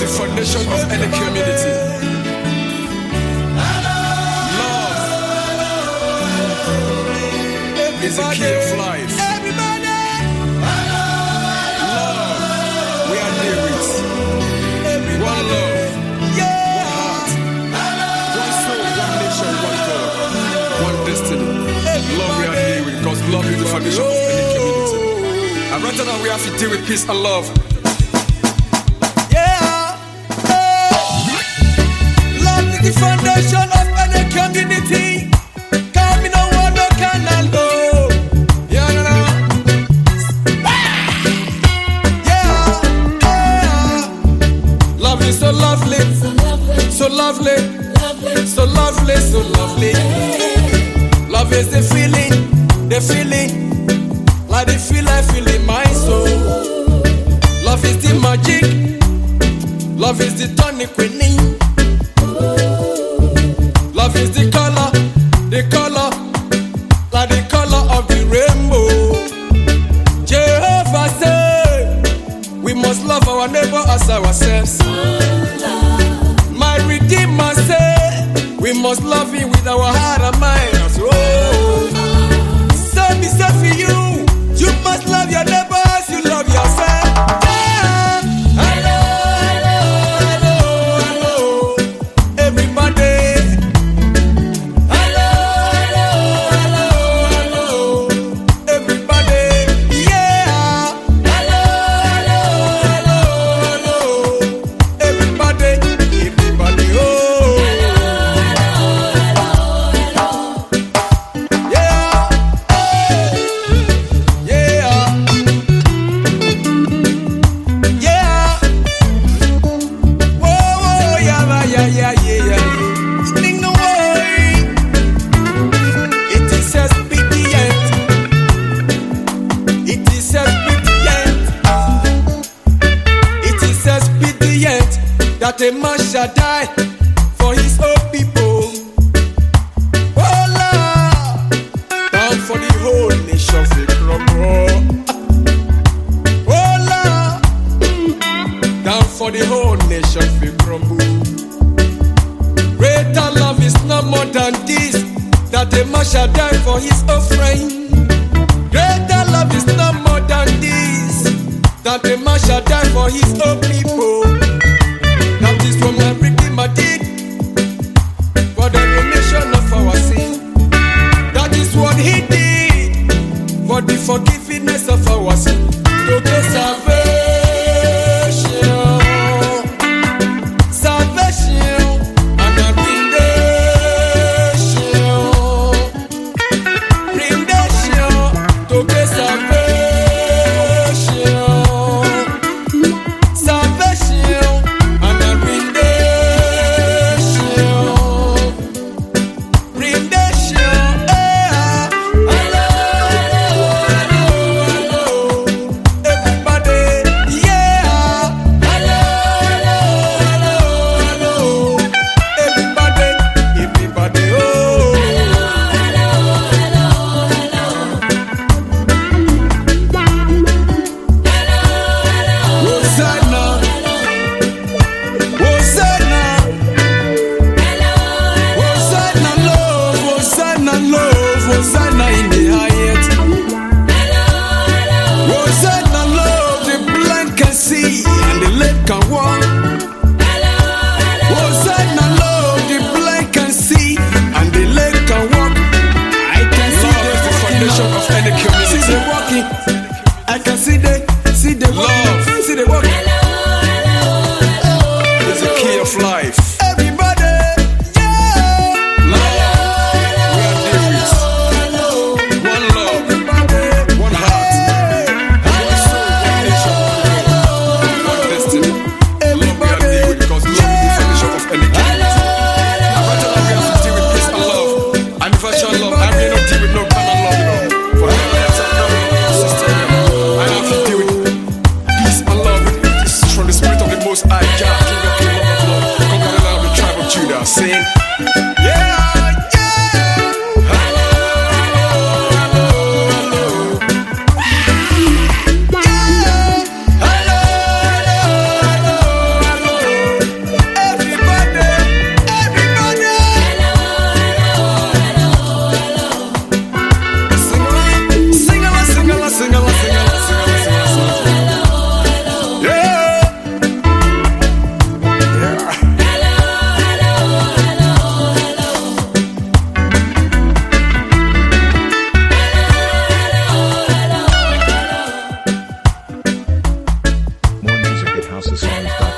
foundation of any community. Love is the key of life. Love, we are lyrics. One love, one heart, one soul, one nation, one God, one destiny. Love, we are here because love is the foundation of any community. And right now we have to deal with peace and love. The foundation of any community. Come in, no one no can and go. Yeah, no, no. Yeah. Love is so lovely, so lovely, so lovely, so lovely. Love is the feeling, like the feel I feel in my soul. Love is the magic, love is the tonic winning. Love is the color, like the color of the rainbow. Jehovah said, we must love our neighbor as ourselves. My Redeemer said, we must love him with our heart and mind. Oh, so be said for you, you must love your neighbor as you love yourself. That a man shall die for his own people. Oh Lord, down for the whole nation we crumble. Oh Lord, down for the whole nation we crumble. Greater love is no more than this, that a man shall die for his own friend. Greater love is no more than this, that a man shall die for his own people. That is what my Redeemer did for the remission of our sin. That is what he did for the forgiveness of our sin. To get salvation, salvation and a redemption, to get salvation. I can see the love, see the work. It's the key of life. Everybody, yeah. Love, we are lyrics. One love, one heart, one soul, one nation, one destiny. Love, we are lyrics because love is the foundation of any community. And right now we have to deal with peace and love. And if I shall love, I may not deal with no kind of love, you know. For the lives of sister, I have to deal with housesongs.com.